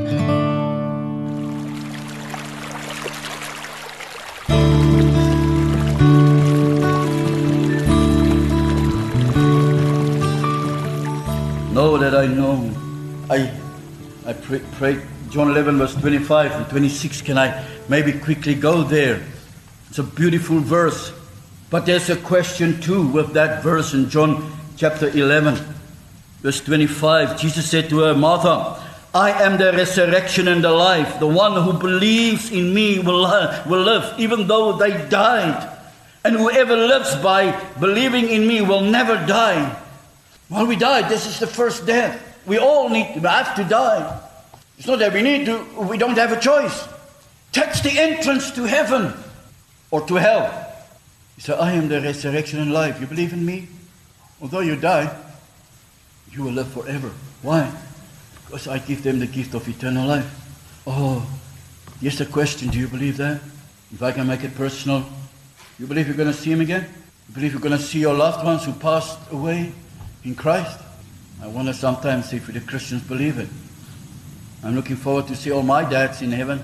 Know that I know. I pray John 11 verse 25 and 26. Can I maybe quickly go there? It's a beautiful verse. But there's a question too with that verse in John chapter 11 verse 25. Jesus said to her, Martha, I am the resurrection and the life. The one who believes in me will live even though they died. And whoever lives by believing in me will never die. Well, we die. This is the first death. We all have to die. It's not that we don't have a choice. That's the entrance to heaven or to hell. He said, I am the resurrection and life. You believe in me? Although you die, you will live forever. Why? Because I give them the gift of eternal life. Oh, here's the question. Do you believe that? If I can make it personal, you believe you're going to see him again? You believe you're going to see your loved ones who passed away in Christ? I wonder sometimes if the Christians believe it. I'm looking forward to see all my dads in heaven.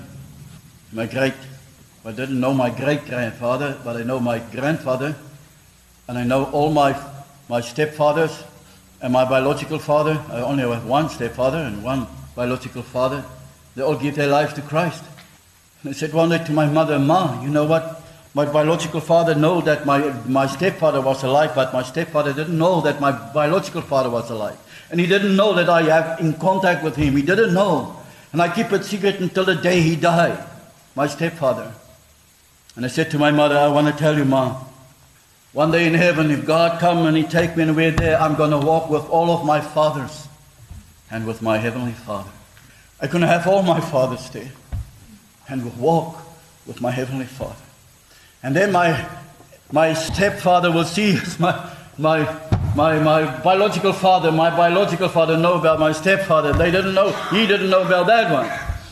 I didn't know my great-grandfather, but I know my grandfather. And I know all my stepfathers and my biological father. I only have one stepfather and one biological father. They all give their lives to Christ. And I said one day to my mother, Ma, you know what? My biological father knew that my stepfather was alive, but my stepfather didn't know that my biological father was alive. And he didn't know that I have in contact with him. He didn't know. And I keep it secret until the day he died, my stepfather. And I said to my mother, I want to tell you, Ma, one day in heaven, if God come and he take me and we're there, I'm going to walk with all of my fathers and with my heavenly Father. I'm going to have all my fathers there and we'll walk with my heavenly Father. And then my stepfather will see my biological father. My biological father know about my stepfather. They didn't know. He didn't know about that one.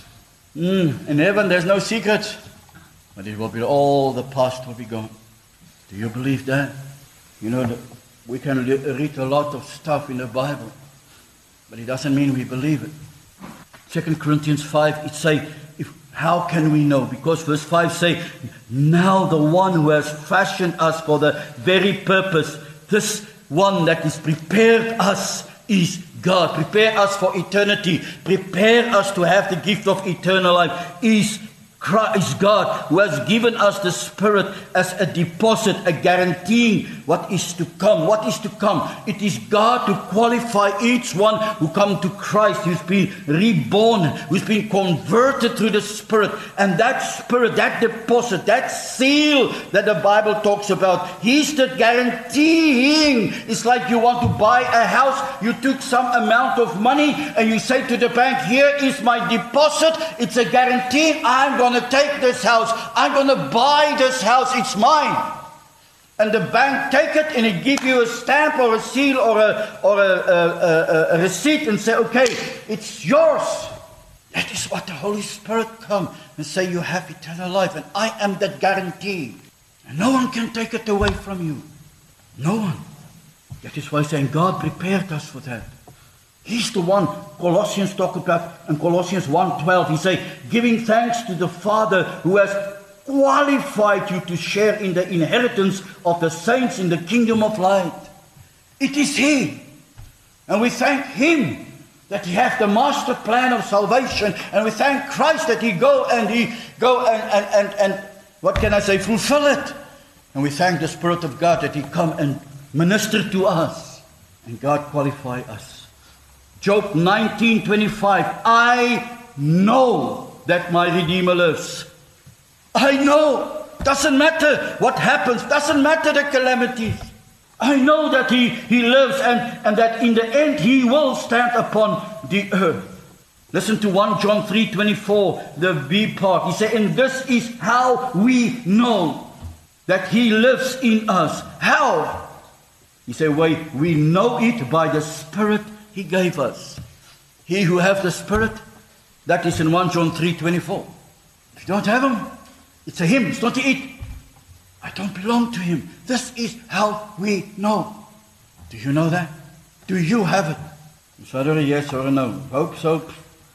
In heaven, there's no secrets. But it will be all the past will be gone. Do you believe that? You know, we can read a lot of stuff in the Bible, but it doesn't mean we believe it. 2 Corinthians 5, it say, how can we know? Because verse 5 say, now the one who has fashioned us for the very purpose, this one that is prepared us is God. Prepare us for eternity. Prepare us to have the gift of eternal life is Christ, God, who has given us the Spirit as a deposit, a guaranteeing what is to come. What is to come? It is God to qualify each one who come to Christ, who's been reborn, who's been converted through the Spirit. And that Spirit, that deposit, that seal that the Bible talks about, He's the guaranteeing. It's like you want to buy a house, you took some amount of money and you say to the bank, here is my deposit. It's a guarantee. I'm going to take this house. I'm going to buy this house. It's mine. And the bank take it and it give you a stamp or a seal or a receipt and say, okay, it's yours. That is what the Holy Spirit come and say, you have eternal life. And I am that guarantee. And no one can take it away from you. No one. That is why saying God prepared us for that. He's the one Colossians talk about in Colossians 1:12. He say, giving thanks to the Father who has qualified you to share in the inheritance of the saints in the kingdom of light. It is He. And we thank Him that He has the master plan of salvation. And we thank Christ that He go and what can I say, fulfill it. And we thank the Spirit of God that He come and minister to us. And God qualify us. Job 19:25. I know that my Redeemer lives. I know. Doesn't matter what happens. Doesn't matter the calamities. I know that He lives and that in the end He will stand upon the earth. Listen to 1 John 3:24, the B part. He said, and this is how we know that He lives in us. How? He said, we know it by the Spirit He gave us. He who have the Spirit, that is in 1 John 3:24. If you don't have Him, it's a Him, it's not to eat. I don't belong to Him. This is how we know. Do you know that? Do you have it? Is either a yes or a no? Hope so.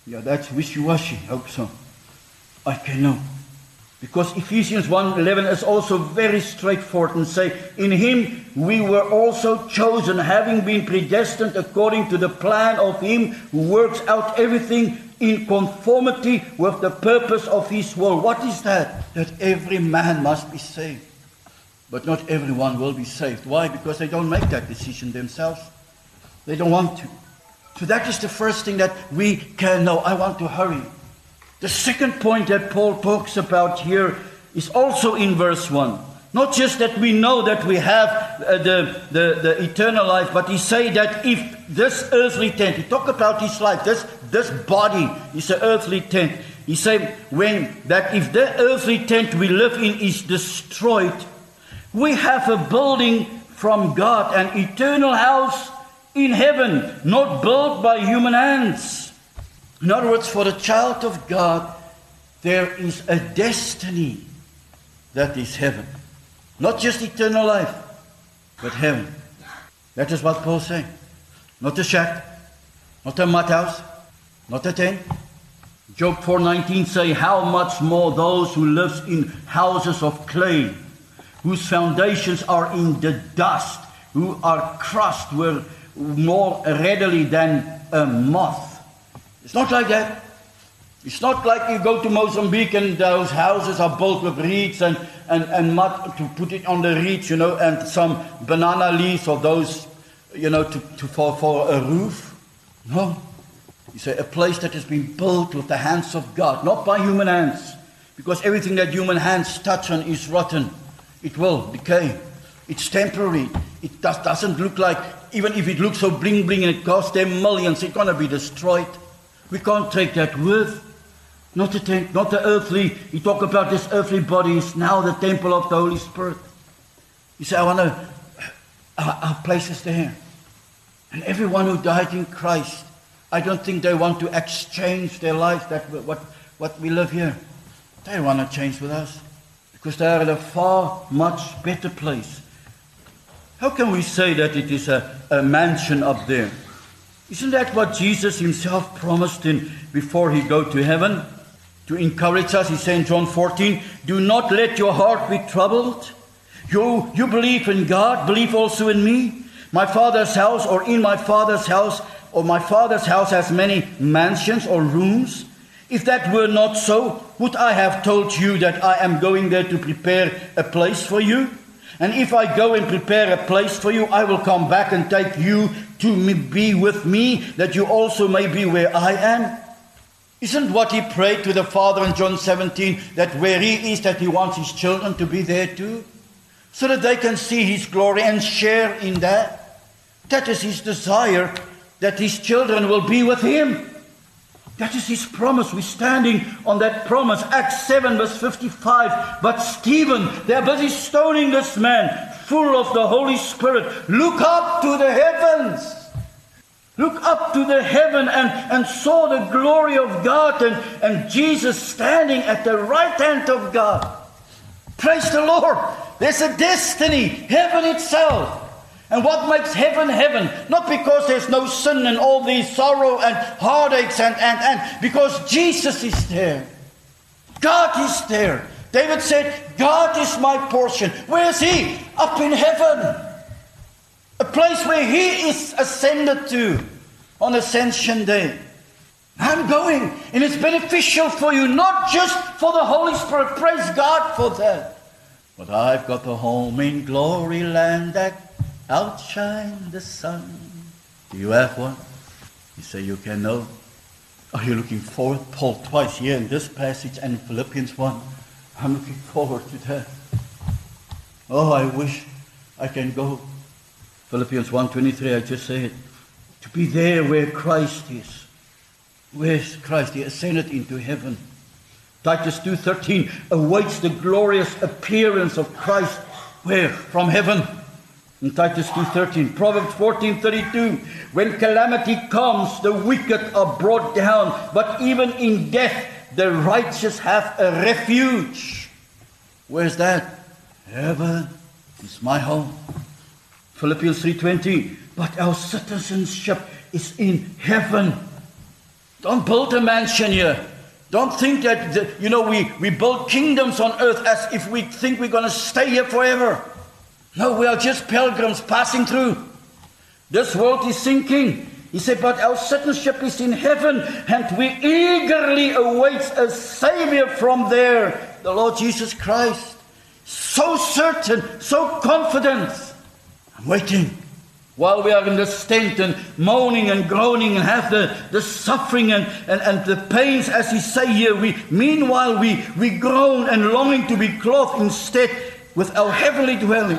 Yeah, that's wishy-washy. Hope so. I can know. Because Ephesians 1:11 is also very straightforward and say, in him we were also chosen, having been predestined according to the plan of him who works out everything in conformity with the purpose of his will. What is that? That every man must be saved. But not everyone will be saved. Why? Because they don't make that decision themselves. They don't want to. So that is the first thing that we can know. I want to hurry. The second point that Paul talks about here is also in verse 1. Not just that we know that we have the eternal life, but he say that if this earthly tent, he talk about his life, this body is an earthly tent. He say that if the earthly tent we live in is destroyed, we have a building from God, an eternal house in heaven, not built by human hands. In other words, for the child of God, there is a destiny that is heaven. Not just eternal life, but heaven. That is what Paul's saying. Not a shack, not a mud house, not a tent. Job 4:19 say, how much more those who live in houses of clay, whose foundations are in the dust, who are crushed more readily than a moth. It's not like that. It's not like you go to Mozambique and those houses are built with reeds and mud to put it on the reeds, and some banana leaves or those, for a roof. No. You say a place that has been built with the hands of God, not by human hands. Because everything that human hands touch on is rotten. It will decay. It's temporary. It doesn't look like, even if it looks so bling bling and it costs them millions, it's going to be destroyed. We can't take that with. Not the tent, not the earthly. You talk about this earthly body is now the temple of the Holy Spirit. You say, our place is there. And everyone who died in Christ, I don't think they want to exchange their life, what we live here. They want to change with us. Because they are at a far, much better place. How can we say that it is a mansion up there? Isn't that what Jesus himself promised before he go to heaven? To encourage us, he said in John 14, do not let your heart be troubled. You believe in God, believe also in me. My Father's house, or in my Father's house, or my Father's house has many mansions or rooms. If that were not so, would I have told you that I am going there to prepare a place for you? And if I go and prepare a place for you, I will come back and take you to be with me, that you also may be where I am. Isn't what he prayed to the Father in John 17, that where he is, that he wants his children to be there too? So that they can see his glory and share in that. That is his desire, that his children will be with him. That is his promise. We're standing on that promise. Acts 7 verse 55. But Stephen, they're busy stoning this man, full of the Holy Spirit. Look up to the heavens. Look up to the heaven and saw the glory of God and Jesus standing at the right hand of God. Praise the Lord. There's a destiny, heaven itself. And what makes heaven heaven? Not because there's no sin and all these sorrow and heartaches and because Jesus is there. God is there. David said, God is my portion. Where is he? Up in heaven. A place where he is ascended to on Ascension Day. I'm going, and it's beneficial for you, not just for the Holy Spirit. Praise God for that. But I've got a home in glory land that outshine the sun. Do you have one? You say you can know. Are you looking forward? Paul twice here in this passage and Philippians 1. I'm looking forward to that. Oh, I wish I can go. Philippians 1:23, I just say it. To be there where Christ is. Where's Christ? He ascended into heaven. Titus 2:13 awaits the glorious appearance of Christ. Where? From heaven. In Titus 2:13. Proverbs 14:32. When calamity comes, the wicked are brought down, but even in death, the righteous have a refuge. Where's that? Heaven is my home. Philippians 3:20. But our citizenship is in heaven. Don't build a mansion here. Don't think that, we build kingdoms on earth as if we think we're going to stay here forever. No, we are just pilgrims passing through. This world is sinking. He said, but our citizenship is in heaven, and we eagerly await a Savior from there, the Lord Jesus Christ. So certain, so confident. I'm waiting. While we are in this tent and moaning and groaning and have the suffering and the pains, as he say here, meanwhile we groan and longing to be clothed instead with our heavenly dwelling.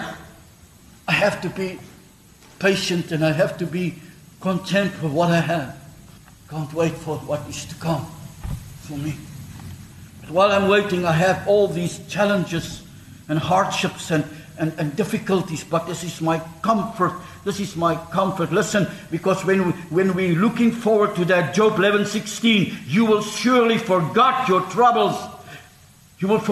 I have to be patient and I have to be content with what I have. Can't wait for what is to come for me. But while I'm waiting, I have all these challenges and hardships and difficulties, but this is my comfort. This is my comfort. Listen, because when we're looking forward to that Job 11:16, you will surely forget your troubles. You will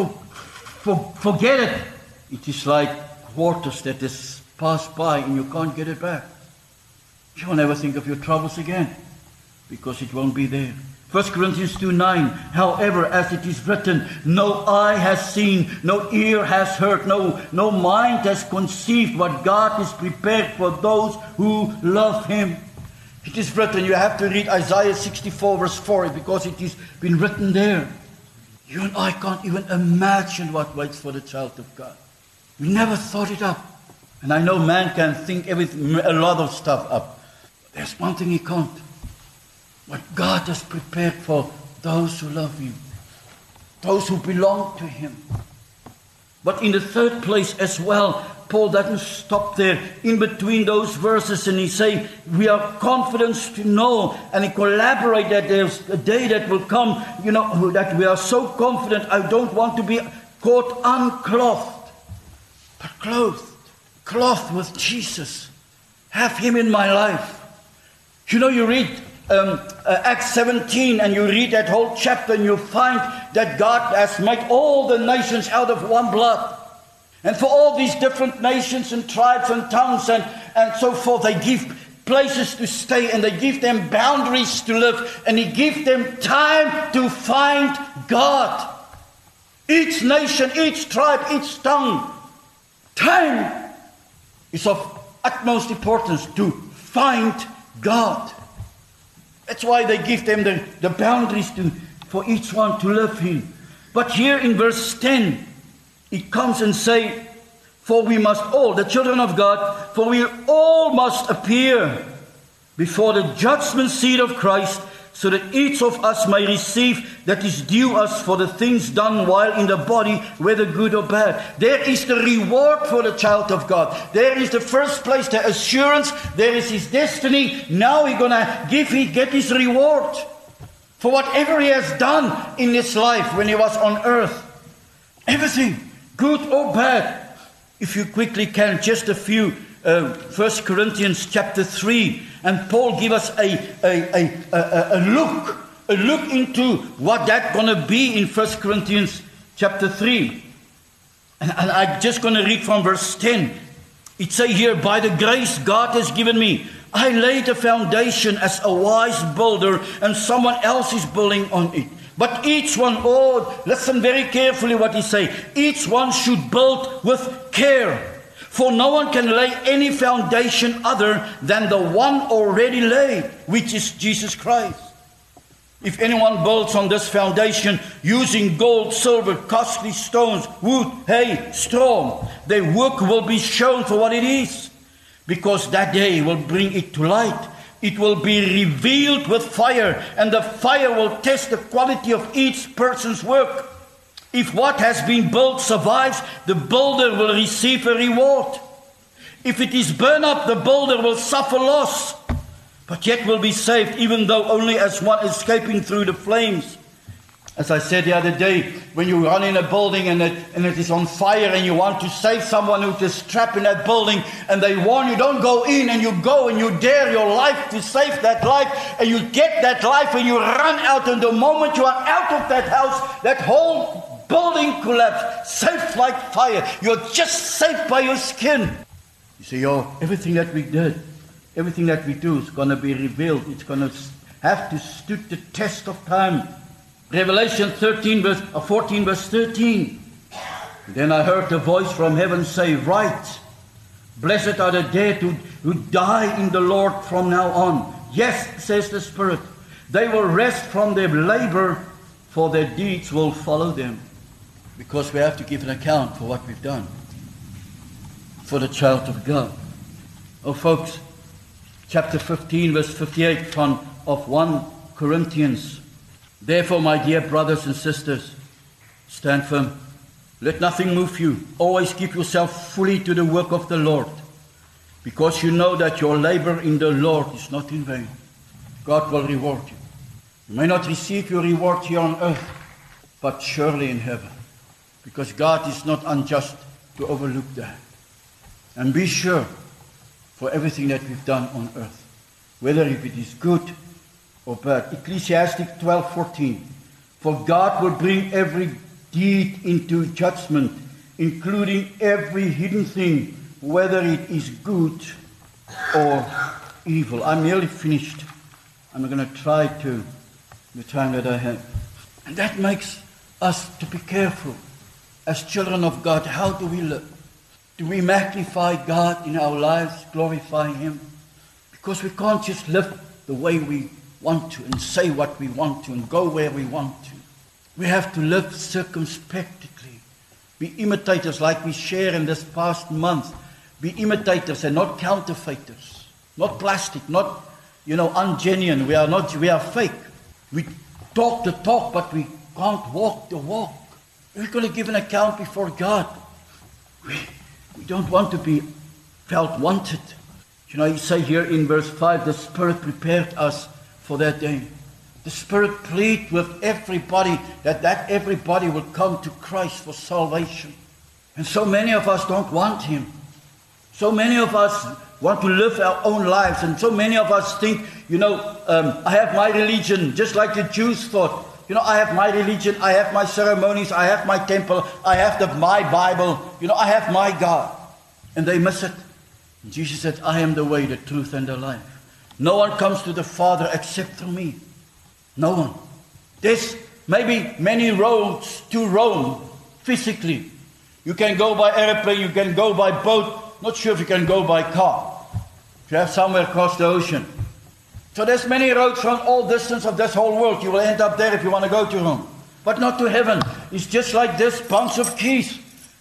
forget it. It is like waters that is passed by and you can't get it back. You will never think of your troubles again because it won't be there. 1 Corinthians 2:9, however, as it is written, no eye has seen, no ear has heard, no mind has conceived what God is prepared for those who love Him. It is written, you have to read Isaiah 64 verse 4 because it has been written there. You and I can't even imagine what waits for the child of God. We never thought it up. And I know man can think a lot of stuff up. But there's one thing he can't. What God has prepared for those who love Him, those who belong to Him. But in the third place as well, Paul doesn't stop there in between those verses and he say, we are confident to know, and he collaborate that there's a day that will come, that we are so confident. I don't want to be caught unclothed, but clothed with Jesus. Have Him in my life. You read Acts 17 and you read that whole chapter and you find that God has made all the nations out of one blood. And for all these different nations and tribes and tongues and so forth, they give places to stay and they give them boundaries to live and He gives them time to find God. Each nation, each tribe, each tongue. Time is of utmost importance to find God. That's why they give them the boundaries for each one to live in. But here in verse 10, it comes and say, for we must all, the children of God, for we all must appear before the judgment seat of Christ, so that each of us may receive that is due us for the things done while in the body, whether good or bad. There is the reward for the child of God. There is the first place, the assurance. There is his destiny. Now he's going to get his reward for whatever he has done in his life when he was on earth. Everything, good or bad. If you quickly can, just a few. 1 Corinthians chapter 3, and Paul give us a look into what that's going to be in 1 Corinthians chapter 3. And I'm just going to read from verse 10. It says here, by the grace God has given me, I laid a foundation as a wise builder, and someone else is building on it. But each one, listen very carefully what he say. Each one should build with care. For no one can lay any foundation other than the one already laid, which is Jesus Christ. If anyone builds on this foundation using gold, silver, costly stones, wood, hay, straw, their work will be shown for what it is, because that day will bring it to light. It will be revealed with fire, and the fire will test the quality of each person's work. If what has been built survives, the builder will receive a reward. If it is burned up, the builder will suffer loss, but yet will be saved, even though only as one escaping through the flames. As I said the other day, when you run in a building and it is on fire and you want to save someone who is trapped in that building, and they warn you, don't go in, and you go and you dare your life to save that life, and you get that life and you run out, and the moment you are out of that house, that whole building collapsed, saved like fire. You're just saved by your skin. You say, everything that we did, everything that we do is going to be revealed. It's going to have to stood the test of time. Revelation 14 verse 13. Then I heard a voice from heaven say, "Write, blessed are the dead who die in the Lord from now on. Yes," says the Spirit, "they will rest from their labor, for their deeds will follow them." Because we have to give an account for what we've done for the child of God. Oh, folks, chapter 15, verse 58 of 1 Corinthians. "Therefore, my dear brothers and sisters, stand firm. Let nothing move you. Always give yourself fully to the work of the Lord, because you know that your labor in the Lord is not in vain. God will reward you. You may not receive your reward here on earth, but surely in heaven, because God is not unjust to overlook that. And be sure for everything that we've done on earth, whether if it is good or bad. Ecclesiastes 12:14. "For God will bring every deed into judgment, including every hidden thing, whether it is good or evil." I'm nearly finished. I'm going to try to the time that I have. And that makes us to be careful as children of God. How do we live? Do we magnify God in our lives, glorify Him? Because we can't just live the way we want to and say what we want to and go where we want to. We have to live circumspectly. Be imitators like we share in this past month. Be imitators and not counterfeiters. Not plastic, not, ungenuine. We are fake. We talk the talk, but we can't walk the walk. We're going to give an account before God. We don't want to be felt wanted. You say here in verse 5, the Spirit prepared us for that day. The Spirit plead with everybody that everybody will come to Christ for salvation. And so many of us don't want Him. So many of us want to live our own lives. And so many of us think, I have my religion, just like the Jews thought. I have my religion, I have my ceremonies, I have my temple, I have my Bible, I have my God. And they miss it. And Jesus said, "I am the way, the truth, and the life. No one comes to the Father except through me." No one. There's maybe many roads to Rome, physically. You can go by airplane, you can go by boat. Not sure if you can go by car. If you have somewhere across the ocean. So there's many roads from all distance of this whole world. You will end up there if you want to go to Rome. But not to heaven. It's just like this bunch of keys.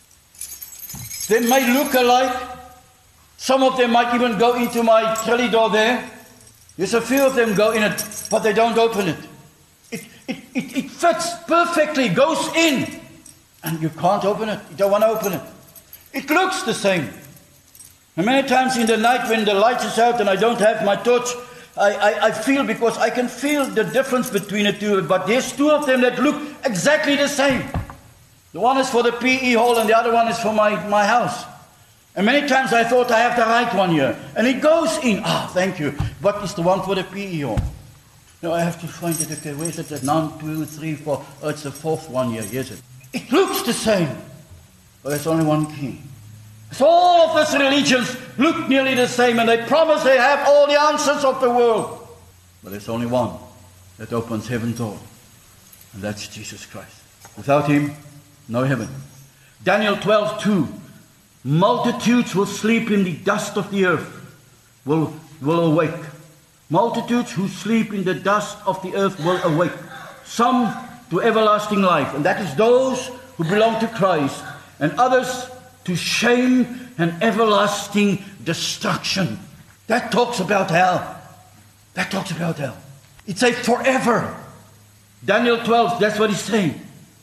They may look alike. Some of them might even go into my trolley door there. There's a few of them go in it, but they don't open it. It fits perfectly, goes in. And you can't open it. You don't want to open it. It looks the same. And many times in the night when the light is out and I don't have my torch, I feel, because I can feel the difference between the two. But there's two of them that look exactly the same. The one is for the PE hall and the other one is for my house. And many times I thought I have the right one here. And it goes in. Thank you. What is the one for the PE hall? No, I have to find it. Okay, where is it? 1, 2, 3, 4. Oh, it's the fourth one here. Yes, it looks the same. But there's only one key. So all of these religions look nearly the same. And they promise they have all the answers of the world. But there's only one that opens heaven's door. And that's Jesus Christ. Without Him, no heaven. Daniel 12:2. Multitudes will sleep in the dust of the earth, will awake. Multitudes who sleep in the dust of the earth will awake. Some to everlasting life, and that is those who belong to Christ, and others to shame and everlasting destruction. That talks about hell. That talks about hell. It's a forever. Daniel 12, that's what he's saying.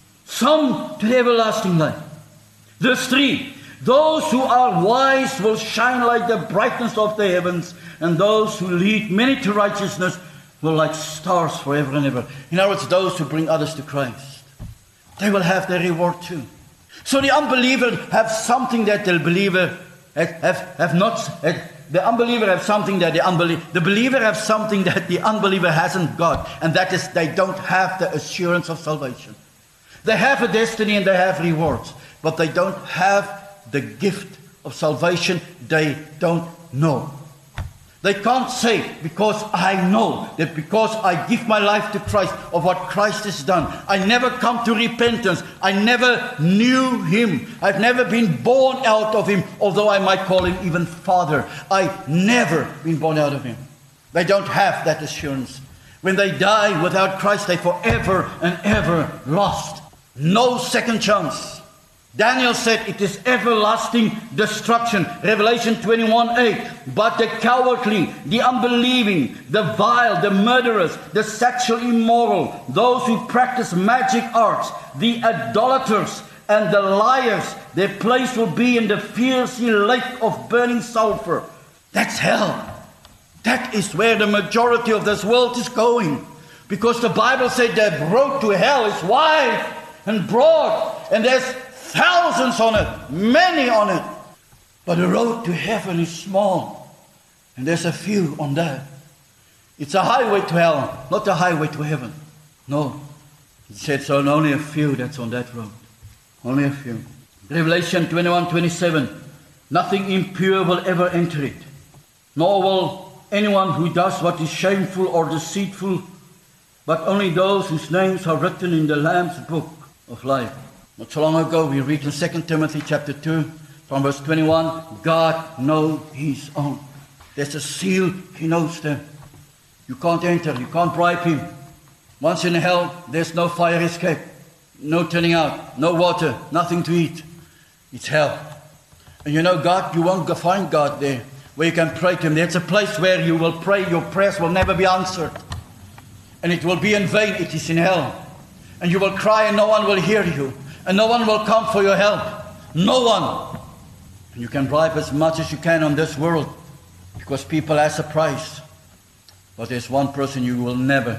Some to the everlasting life. Verse 3. Those who are wise will shine like the brightness of the heavens, and those who lead many to righteousness will like stars forever and ever. In other words, those who bring others to Christ, they will have their reward too. So the unbeliever have something that the believer have not. The unbeliever have something that the believer have something that the unbeliever hasn't got, and that is they don't have the assurance of salvation. They have a destiny and they have rewards, but they don't have the gift of salvation. They don't know. They can't say, because I know that because I give my life to Christ of what Christ has done, I never come to repentance. I never knew Him. I've never been born out of Him, although I might call Him even Father. I've never been born out of Him. They don't have that assurance. When they die without Christ, they're forever and ever lost. No second chance. Daniel said it is everlasting destruction. Revelation 21:8. But the cowardly, the unbelieving, the vile, the murderers, the sexually immoral, those who practice magic arts, the idolaters, and the liars, their place will be in the fiery lake of burning sulfur. That's hell. That is where the majority of this world is going. Because the Bible said the road to hell is wide and broad, and there's thousands on it, many on it. But the road to heaven is small, and there's a few on that. It's a highway to hell, not a highway to heaven. No. It said so, only a few that's on that road. Only a few. Revelation 21:27. Nothing impure will ever enter it, nor will anyone who does what is shameful or deceitful, but only those whose names are written in the Lamb's book of life. Not so long ago, we read in 2 Timothy chapter 2, from verse 21, God knows His own. There's a seal, He knows them. You can't enter, you can't bribe Him. Once in hell, there's no fire escape, no turning out, no water, nothing to eat. It's hell. And you know God, you won't find God there, where you can pray to Him. There's a place where you will pray, your prayers will never be answered. And it will be in vain, it is in hell. And you will cry and no one will hear you. And no one will come for your help. No one. And you can bribe as much as you can on this world, because people ask a price. But there's one person we will never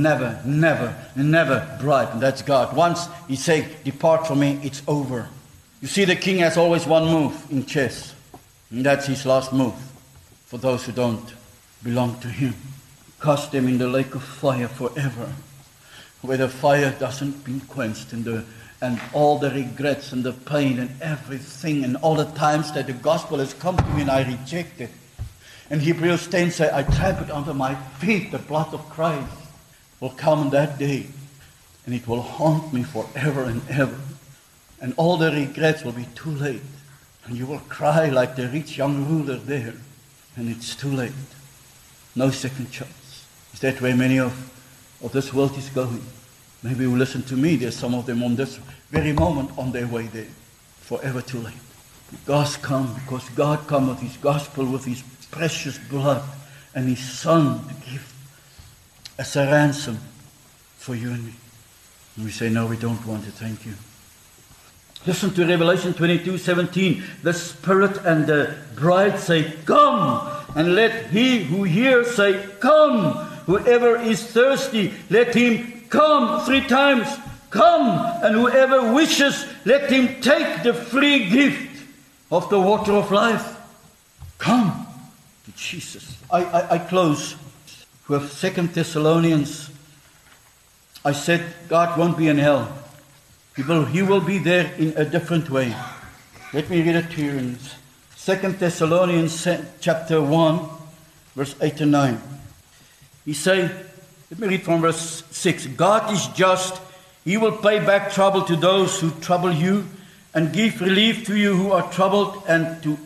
bribe, and that's God. Once He says, depart from me, it's over. You see, the king has always one move in chess, and that's his last move for those who don't belong to Him. Cast them in the lake of fire forever, where the fire doesn't be quenched, and all the regrets and the pain and everything and all the times that the gospel has come to me and I reject it. And Hebrews 10 says, I tramp it under my feet. The blood of Christ will come that day, and it will haunt me forever and ever. And all the regrets will be too late. And you will cry like the rich young ruler there. And it's too late. No second chance. Is that where many of this world is going? Maybe you listen to me. There's some of them on this very moment on their way there. Forever too late. Because God come with His gospel, with His precious blood and His Son to give as a ransom for you and me. And we say, no, we don't want it. Thank you. Listen to Revelation 22:17. The Spirit and the bride say, come. And let he who hears say, come. Whoever is thirsty, let him come 3 times. Come. And whoever wishes, let him take the free gift of the water of life. Come to Jesus. I close with 2 Thessalonians. I said God won't be in hell. He will be there in a different way. Let me read it to you in 2 Thessalonians chapter 1, verse 8 and 9. He says, let me read from verse 6. God is just. He will pay back trouble to those who trouble you, and give relief to you who are troubled, and to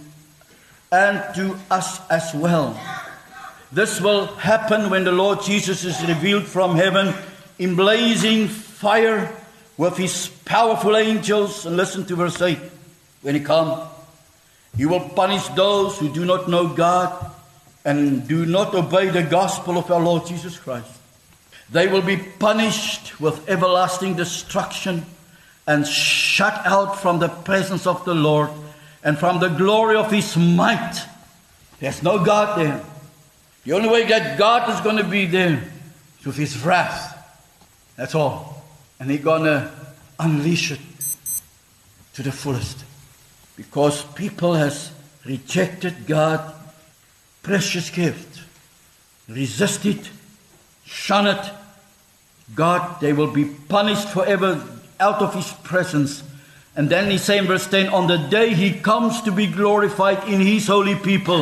us as well. This will happen when the Lord Jesus is revealed from heaven in blazing fire with His powerful angels. And listen to verse 8. When He comes, He will punish those who do not know God and do not obey the gospel of our Lord Jesus Christ. They will be punished with everlasting destruction and shut out from the presence of the Lord and from the glory of His might. There's no God there. The only way that God is going to be there is with His wrath. That's all. And He's going to unleash it to the fullest. Because people has rejected God's precious gift, resist it, shun it. God, they will be punished forever out of His presence. And then He says in verse 10, on the day He comes to be glorified in His holy people,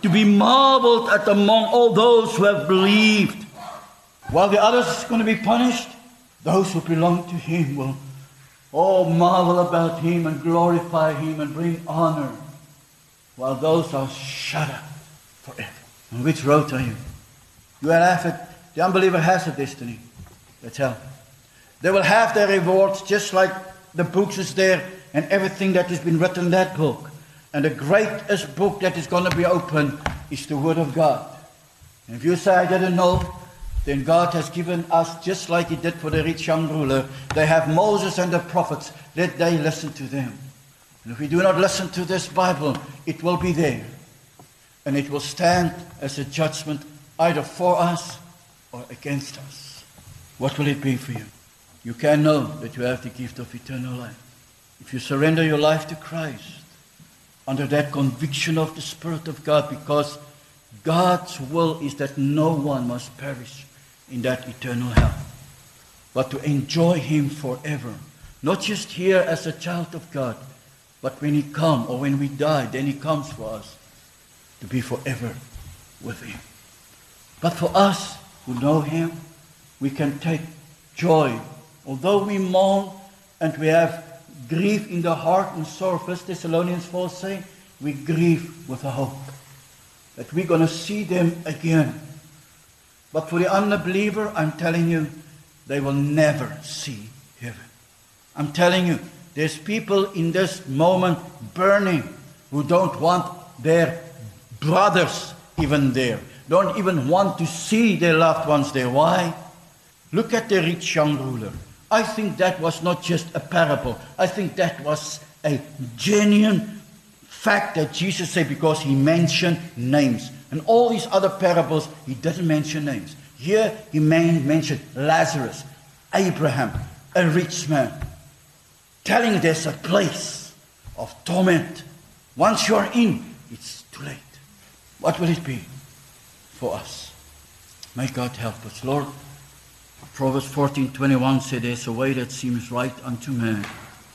to be marveled at among all those who have believed. While the others are going to be punished, those who belong to him will all marvel about him and glorify him and bring honor, while those are shut up forever. On which road are you? You have it. The unbeliever has a destiny. That's hell. They will have their rewards just like the books is there and everything that has been written in that book. And the greatest book that is going to be opened is the Word of God. And if you say, I didn't know, then God has given us, just like he did for the rich young ruler, they have Moses and the prophets. Let they listen to them. And if we do not listen to this Bible, it will be there. And it will stand as a judgment either for us or against us. What will it be for you? You can know that you have the gift of eternal life. If you surrender your life to Christ, under that conviction of the Spirit of God, because God's will is that no one must perish in that eternal hell, but to enjoy him forever. Not just here as a child of God, but when he comes or when we die, then he comes for us to be forever with him. But for us who know him, we can take joy. Although we mourn and we have grief in the heart and sorrow, 1 Thessalonians 4 say, we grieve with a hope that we're going to see them again. But for the unbeliever, I'm telling you, they will never see heaven. I'm telling you, there's people in this moment burning who don't want their brothers even there. Don't even want to see their loved ones there. Why? Look at the rich young ruler. I think that was not just a parable. I think that was a genuine fact that Jesus said, because he mentioned names. And all these other parables, he didn't mention names. Here he mentioned Lazarus, Abraham, a rich man, telling there's a place of torment. Once you're in, it's too late. What will it be for us? May God help us. Lord, Proverbs 14:21 said, there's a way that seems right unto man,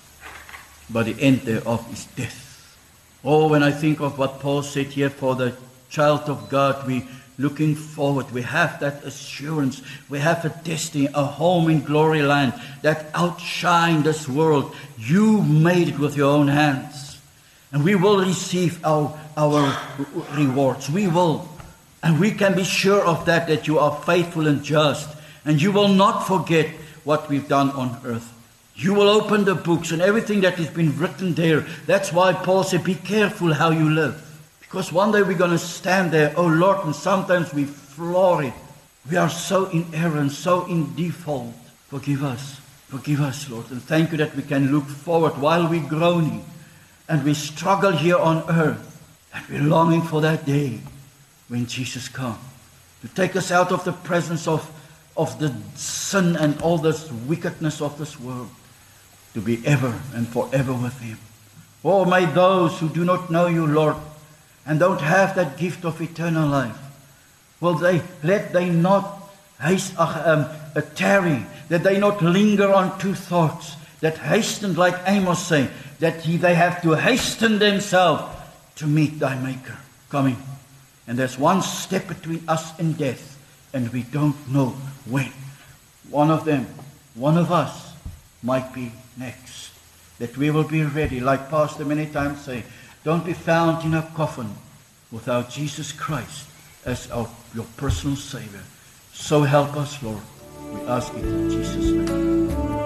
but the end thereof is death. Oh, when I think of what Paul said here, for the child of God, we looking forward, we have that assurance, we have a destiny, a home in glory land that outshine this world. You made it with your own hands, and we will receive our rewards. We will, and we can be sure of that you are faithful and just, and you will not forget what we've done on earth. You will open the books and everything that has been written there. That's why Paul said, be careful how you live. Because one day we're going to stand there, oh Lord, and sometimes we floor it. We are so in error and so in default. Forgive us, Lord. And thank you that we can look forward while we're groaning and we struggle here on earth. And we're longing for that day when Jesus comes to take us out of the presence of the sin and all this wickedness of this world, to be ever and forever with him. Oh, may those who do not know you, Lord, and don't have that gift of eternal life, let they not tarry, that they not linger on two thoughts, that hasten, like Amos say, that they have to hasten themselves to meet thy Maker coming. And there's one step between us and death, and we don't know when. One of us might be next. That we will be ready, like Pastor many times say, don't be found in a coffin without Jesus Christ as your personal Savior. So help us, Lord. We ask it in Jesus' name.